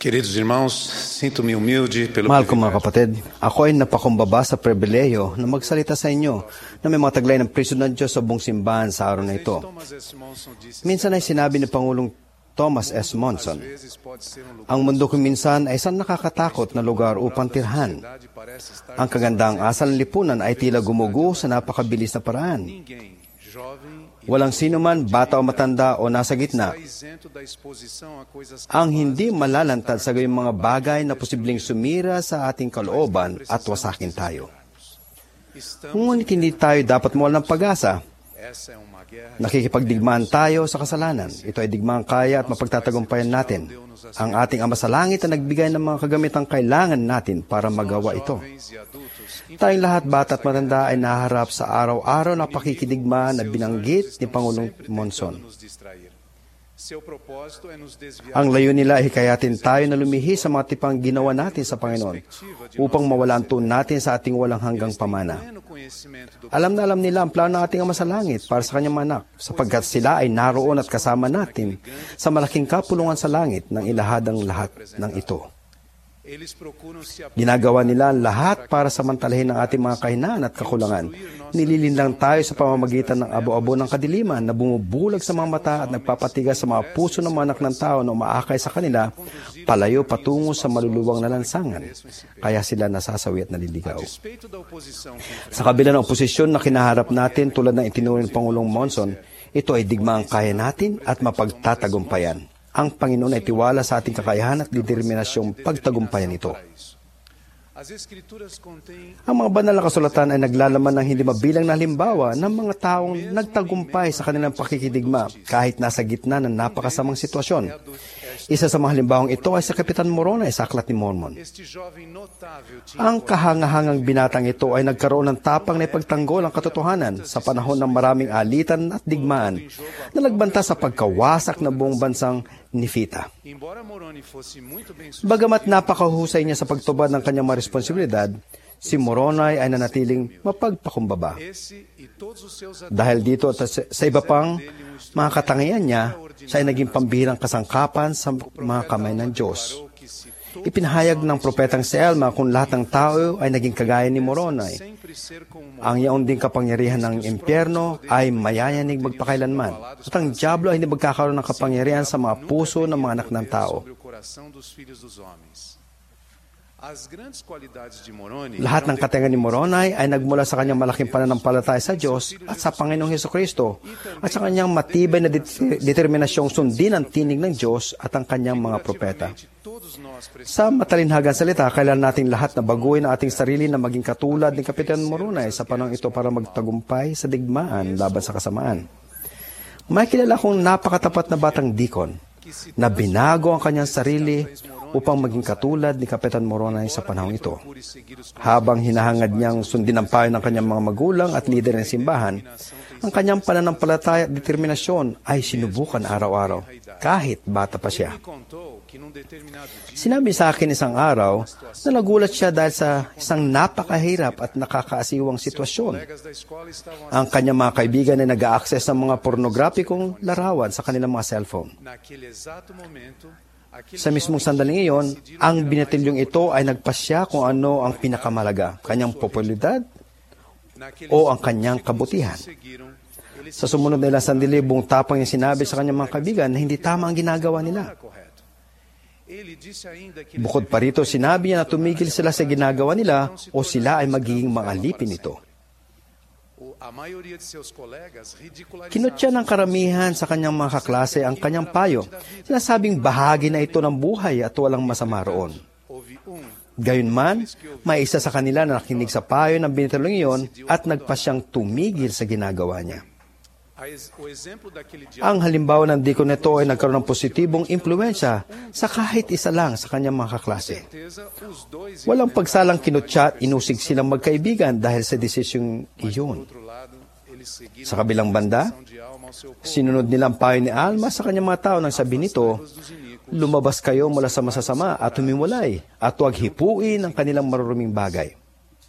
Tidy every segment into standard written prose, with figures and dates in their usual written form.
Queridos irmãos, sinto-me humilde pelo Mahal ko mga privilégio kapatid, ako ay napakumbaba sa pribileyo na magsalita sa inyo na may mga taglay ng priso ng Diyos sa buong simbahan sa araw na ito. Thomas S. Monson disse Minsan ay sinabi ni Pangulong Thomas S. Monson, às vezes pode ser lugar ang mundo ko minsan ay isang nakakatakot na lugar upang tirhan. que parece estar Ang kagandang asal ng lipunan ay tila gumugo sa napakabilis na paraan. ninguém, jovem e Walang sino man, bata o matanda o nasa gitna, está isento da exposição a coisas ang hindi malalantad sa gayong mga bagay na posibleng sumira sa ating kalooban at wasakin tayo. estamos. Ngunit hindi tayo dapat mawalan ng pag-asa. Essa é uma guerra Nakikipagdigmaan tayo sa kasalanan. Ito ay digmaang kaya at mapagtatagumpayan natin. Ang ating Ama sa Langit na nagbigay ng mga kagamitang kailangan natin para magawa ito. jovens e adultos. Tayong lahat, bata at matanda, ay naharap sa araw-araw na pakikidigma na binanggit ni Pangulong Monson. Nos distrair. Seu propósito é nos desviar Ang layo nila ay hikayatin tayo na lumihi sa mga tipang ginawa natin sa Panginoon upang mawala ang tuon natin sa ating walang hanggang pamana. pleno conhecimento do Alam na alam nila ang plano ng ating Ama sa Langit para sa kanyang mga anak, sapagkat sila ay naroon at kasama natin sa malaking kapulungan sa langit ng ilahadang lahat ng ito. Eles procuram se Ginagawa nila ang lahat para samantalahin ang ating mga kahinaan at kakulangan. Nililinlang tayo sa pamamagitan ng abo-abo ng kadiliman na bumubulag sa mga mata at nagpapatigas sa mga puso ng mga anak ng tao na umaakay sa kanila, palayo patungo sa maluluwang na lansangan. Kaya sila nasasawi at naliligaw. despeito da oposição contra Sa kabila ng oposisyon na kinaharap natin tulad ng itinuring Pangulong Monson, ito ay digmaang kaya natin at mapagtatagumpayan. Ang Panginoon ay tiwala sa ating kakayahan at determinasyong pagtagumpayan ito. isso. As escrituras contêm Ang mga banal na kasulatan ay naglalaman ng hindi mabilang na halimbawa ng mga taong nagtagumpay sa kanilang pakikidigma kahit nasa gitna ng napakasamang sitwasyon. Isa sa mga halimbawang ito ay sa Kapitan Moroni sa Aklat ni Mormon. este jovem notável tinha Ang kahangahangang binatang ito ay nagkaroon ng tapang na ipagtanggol ang katotohanan sa panahon ng maraming alitan at digmaan na nagbanta sa pagkawasak ng buong bansang Nifita. embora Moroni fosse muito bem Bagamat napakahusay niya sa pagtubad ng kanyang mga responsibilidad, si Moroni ay nanatiling mapagpakumbaba. esse e todos os seus Dahil dito at sa iba pang mga katangian niya, siya ay naging pambihirang kasangkapan sa mga kamay ng Diyos. que se Ipinahayag ng propetang si Elma kung lahat ng tao ay naging kagaya ni Moroni. sempre ser como Ang yaon ding kapangyarihan ng impyerno ay mayayanig magpakailanman. At ang diablo ay hindi magkakaroon ng kapangyarihan sa mga puso ng mga anak ng tao. sobre o coração dos filhos dos homens. As grandes qualidades de Moroni Lahat ng katangian ni Moroni ay nagmula sa kanyang malaking pananampalataya sa Diyos at sa Panginoong Hesukristo at sa kanyang matibay na determinasyong sundin ang tinig ng Diyos at ang kanyang mga propeta. todos nós precisamos Sa matalinhagang salita, kailangan nating lahat na baguhin ang ating sarili na maging katulad ni Kapitan Moroni sa panahon ito para magtagumpay sa digmaan laban sa kasamaan. May kilala akong napakatapat na batang dikon na binago ang kanyang sarili upang maging katulad ni Kapitan Moroni sa panahon ito. procure seguir os Habang hinahangad niyang sundin ang payo ng kanyang mga magulang at lider ng simbahan, ang kanyang pananampalataya at determinasyon ay sinubukan araw-araw, kahit bata pa siya. contou que num determinado dia Sinabi sa akin isang araw na nagulat siya dahil sa isang napakahirap at nakakaasiwang sitwasyon. colegas da escola estavam Ang kanyang mga kaibigan ay nag-a-access ng mga pornograpikong larawan sa kanilang mga cellphone. naquele exato momento aquele Sa mismong sandaling iyon, ang binatilyong ito ay nagpasya kung ano ang pinakamalaga, kanyang popularidad naquele o ang kanyang kabutihan. seguiram eles Sa sumunod na ilang sandali, buong tapang yung sinabi sa kanyang mga kaibigan na hindi tama ang ginagawa nila. correto. Ele disse ainda que Bukod pa rito, sinabi niya na tumigil sila sa ginagawa nila o sila ay magiging mga alipin nito. a maioria de seus colegas ridicularizaram Kinutya ng karamihan sa kanyang mga kaklase ang kanyang payo. Sinasabing bahagi na ito ng buhay at walang masama roon. houve Gayunman, may isa sa kanila na nakinig sa payo ng binitalong iyon at nagpasyang tumigil sa ginagawa niya. o exemplo daquele dia Ang halimbawa ng dikon nito ay nagkaroon ng positibong impluensya sa kahit isa lang sa kanyang mga kaklase. certeza os dois Walang pagsalang kinutya at inusig silang magkaibigan dahil sa desisyong iyon. outro lado eles seguiram Sa kabilang banda, de alma ao seu povo sinunod nilang payo ni Alma sa kanyang mga tao nang sabi nito, lumabas kayo mula sa masasama at humiwalay at huwag hipuin ang kanilang maruruming bagay.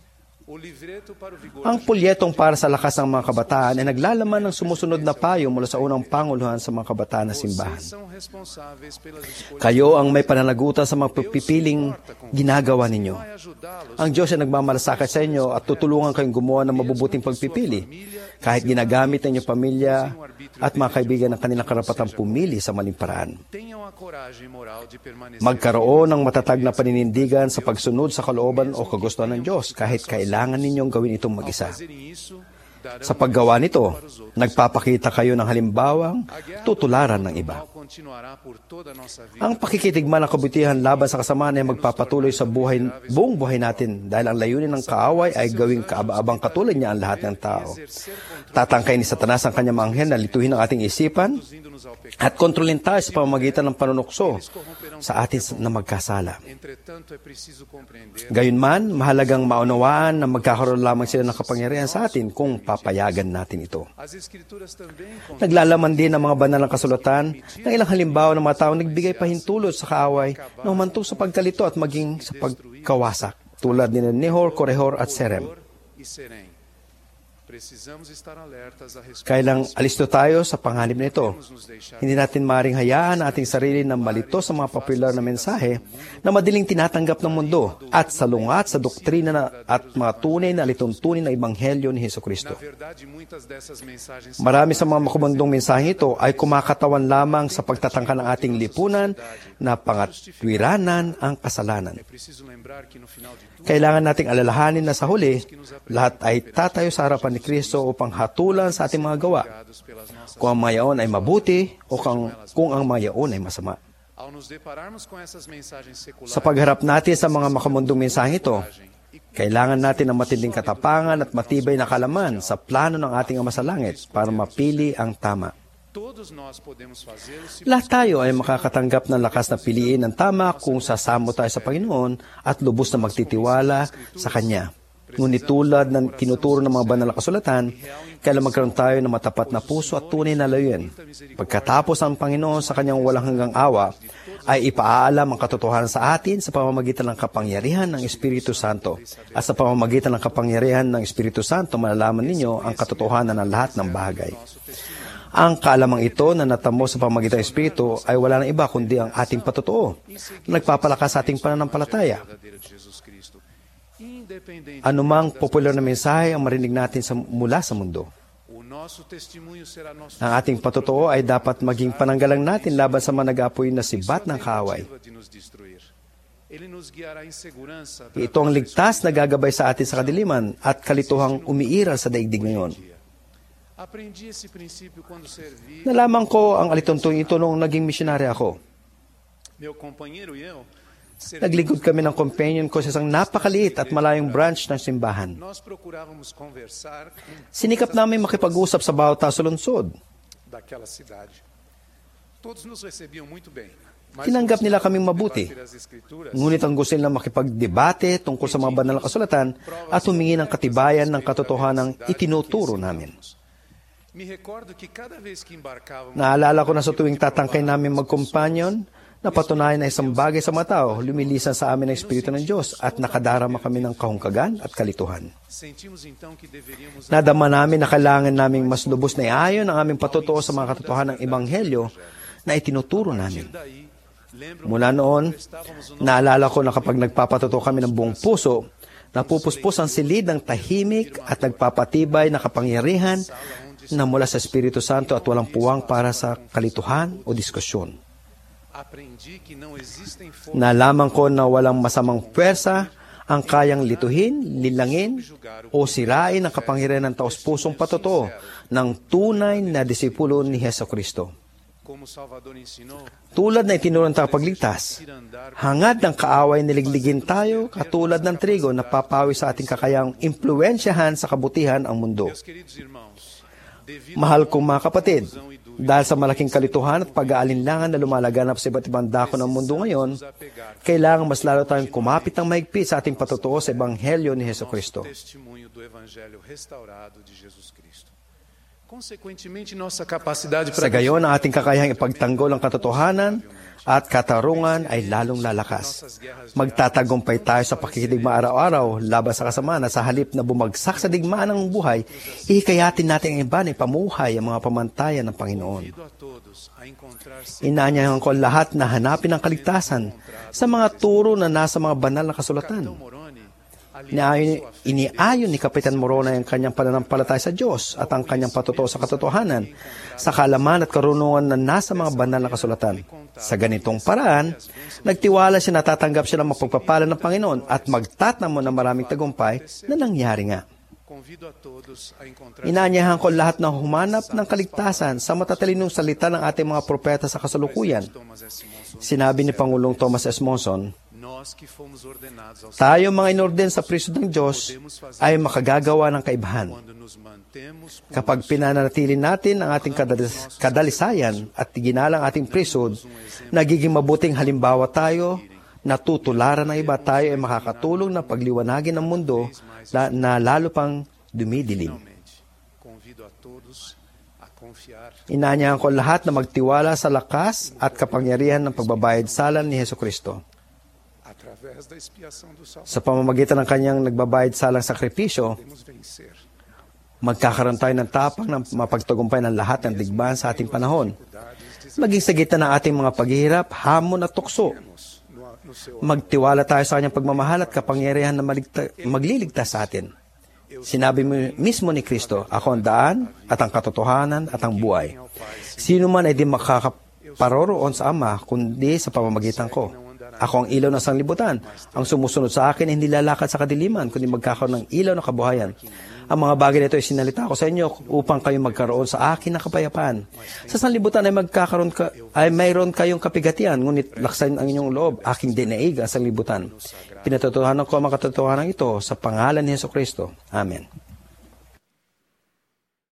O livreto para o vigor Ang pulyetong para sa lakas ng mga kabataan ay naglalaman ng sumusunod na payo mula sa unang panguluhan sa mga kabataan na simbahan. são responsáveis pelas escolhas Kayo ang may pananagutan sa mga pipiling ginagawa ninyo. vai ajudá-los Ang Diyos ay nagmamalasakit sa inyo at tutulungan kayong gumawa ng mabubuting pagpipili, kahit ginagamit ng inyong pamilya at mga kaibigan ng kanilang karapatang pumili sa maling paraan. tenham a coragem moral de permanecer Magkaroon ng matatag na paninindigan sa pagsunod sa kalooban o kagustuhan ng Diyos, kahit kailangan ninyong gawin itong mag-isa. fazerem isso, darão Sa paggawa nito, nagpapakita kayo ng halimbawang tutularan ng iba. mal continuará por toda a nossa vida. Ang pakikitigman ng kabutihan laban sa kasamaan ay magpapatuloy sa buong buhay natin dahil ang layunin ng kaaway ay gawing kaaba-abang katulad niya ang lahat ng tao. Tatangkay ni Satanas ang kanyang mga anghel na lituhin ang ating isipan Induzindo-nos ao pecado. at kontrolin tayo sa pamamagitan ng panunukso sa atin na magkasala. Entretanto, é preciso compreender Gayunman, mahalagang maunawaan na magkakaroon lamang sila ng kapangyarihan sa atin kung papayagan natin ito. as escrituras também Naglalaman din ang mga banal ng kasulatan ng ilang halimbawa ng mga taong nagbigay pahintulot sa kaaway na humantong sa pagkalito at maging sa pagkawasak, tulad ni Nehor, Korehor at Serem. e Serem. Precisamos estar alertas a respeito Kailang alisto tayo sa panganib na ito. nos deixar Hindi natin maring hayaan ang ating sarili na malito sa mga popular na mensahe na madaling tinatanggap ng mundo at salungat sa doktrina at mga tunay na lituntunin ng Ebanghelyo ni Hesukristo. Na verdade, muitas dessas mensagens Marami sa mga makumandong mensahe ito ay kumakatawan lamang sa pagtatangka ng ating lipunan na pangatwiranan ang kasalanan. preciso lembrar que no final de tudo Kailangan nating alalahanin na sa huli, lahat ay tatayo sa harapan ni Kristo upang hatulan sa ating mga gawa, guiados pelas nossas kung ang mayaon ay mabuti o kung ang mayaon ay masama. ao nos depararmos com essas mensagens seculares Sa pagharap natin sa mga makamundong mensahe ito, kailangan natin ng matinding katapangan at matibay na kalaman sa plano ng ating Ama sa Langit para mapili ang tama. todos nós podemos fazê-lo se Lahat tayo ay makakatanggap ng lakas na piliin ng tama kung sasamo tayo sa Panginoon at lubos na magtitiwala sa Kanya. Ngunit tulad ng tinuturo ng mga banal na kasulatan, kailan magkaroon tayo ng matapat na puso at tunay na layunin. Pagkatapos ang Panginoon sa Kanyang walang hanggang awa, ay ipaalam ang katotohanan sa atin sa pamamagitan ng kapangyarihan ng Espiritu Santo. At sa pamamagitan ng kapangyarihan ng Espiritu Santo, malalaman ninyo ang katotohanan ng lahat ng bagay. Ang kaalamang ito na natamo sa pamamagitan ng Espiritu ay wala nang iba kundi ang ating patotoo, na nagpapalakas sa ating pananampalataya. verdadeira de Jesus Cristo. Independente, Anumang popular na mensahe ang marinig natin mula sa mundo. o nosso testemunho será nosso Ang ating patotoo ay dapat maging pananggalang natin laban sa mga nag-aapoy na sibat ng kaaway. tentativa de nos destruir. Ele nos guiará em segurança Ito ang ligtas na gagabay sa atin sa kadiliman at kalituhang umiiral sa daigdig ngayon. Aprendi esse princípio quando servi Nalaman ko ang alituntunin ito nung naging misyonary ako. meu companheiro e eu. Naglingkod kami ng companion ko sa isang napakaliit at malayong branch ng simbahan. Nós procurávamos conversar com Sinikap namin makipag-usap sa bawat tao sa lungsod. daquela cidade. Todos nos recebiam muito bem. Mas Tinanggap nila kaming mabuti. debater as escrituras, Ngunit ang gusto nila makipagdebate tungkol sa mga banal na kasulatan at humingi ng katibayan ng katotohanang itinuturo namin. me recordo que cada vez que embarcávamos Naalala ko na sa tuwing tatangkay namin mag-companion, napatunayan na isang bagay sa mga tao, lumilisan sa amin ang Espiritu ng Diyos at nakadarama kami ng kahungkagan at kalituhan. sentimos então que deveríamos Nadama namin na kailangan naming mas lubos na iayon ang aming patotoo sa mga katotohanan ng Ebanghelyo na itinuturo namin. daí lembro Mula noon, naalala ko na kapag nagpapatotoo kami ng buong puso, napupuspos ang silid ng tahimik at nagpapatibay na kapangyarihan na mula sa Espiritu Santo at walang puwang para sa kalituhan o diskusyon. aprendi que não existem Nalaman ko na walang masamang pwersa ang kayang lituhin, lilangin o sirain ang kapangyarihan ng taos-pusong patotoo ng tunay na disipulo ni Hesukristo. como Salvador ensinou, Tulad na itinuro ng tagapagligtas, hangad ng kaaway niligligin tayo katulad ng trigo na papawi sa ating kakayang impluensyahan sa kabutihan ang mundo. meus queridos irmãos, devido Mahal kong mga kapatid, dahil sa malaking kalituhan at pag-aalinlangan na lumalaganap sa iba't ibang dako ng mundo ngayon, kailangan mas lalo tayong kumapit ng mahigpit sa ating patotoo sa Ebanghelyo ni Hesukristo. testemunho do Evangelho restaurado de Jesus Cristo. Consequentemente, nossa capacidade Sa gayon, ang ating kakayahang ipagtanggol ang katotohanan at katarungan ay lalong lalakas. Magtatagumpay tayo sa pakikidigma araw-araw laban sa kasamaan, at sa halip na bumagsak sa digmaan ng buhay, ihikayatin natin ang iba na ipamuhay ang mga pamantayan ng Panginoon. Inaanyahan ko lahat na hanapin ang kaligtasan sa mga turo na nasa mga banal na kasulatan. Iniayon ni Kapitan Morona ang kanyang pananampalataya sa Diyos at ang kanyang patutuo sa katotohanan, sa kaalaman at karunungan na nasa mga banal na kasulatan. Sa ganitong paraan, nagtiwala siya na tatanggap siya ng mapagpapala ng Panginoon at magtatamo ng maraming tagumpay na nangyari nga. Inaanyahan ko lahat na humanap ng kaligtasan sa matatalinong salita ng ating mga propeta sa kasalukuyan. Sinabi ni Pangulong Thomas S. Monson, tayo mga inorden sa priesthood ng Diyos ay makagagawa ng kaibahan. Kapag pinanatili natin ang ating kadalisayan at ginalang ating priesthood, nagiging mabuting halimbawa tayo, natutularan ng iba, tayo ay makakatulong na pagliwanagin ang mundo na lalo pang dumidilim. Inaanyahan ko lahat na magtiwala sa lakas at kapangyarihan ng pagbabayad sala ni Hesukristo. Sa pamamagitan ng kanyang nagbabayad salang sakripisyo, magkakaroon tayo ng tapang na mapagtagumpay ng lahat ng digmaan sa ating panahon. Maging sa gitna ng ating mga paghihirap, hamon at tukso. Magtiwala tayo sa kanyang pagmamahal at kapangyarihan na magliligtas sa atin. Sinabi mismo ni Kristo, ako ang daan at ang katotohanan at ang buhay. Sino man ay di makakaparoroon sa Ama kundi sa pamamagitan ko. Ako ang ilaw ng sanglibutan. Ang sumusunod sa akin ay hindi lalakad sa kadiliman, kundi magkakaroon ng ilaw ng kabuhayan. Ang mga bagay nito ay sinalita ko sa inyo upang kayo magkaroon sa akin ng kapayapaan. Sa sanlibutan ay mayroon kayong kapigatian, ngunit laksan ang inyong loob, aking dinaig ang sanlibutan. Pinatotohanan ko ang mga katotohanan ito sa pangalan ni Hesukristo. Amen.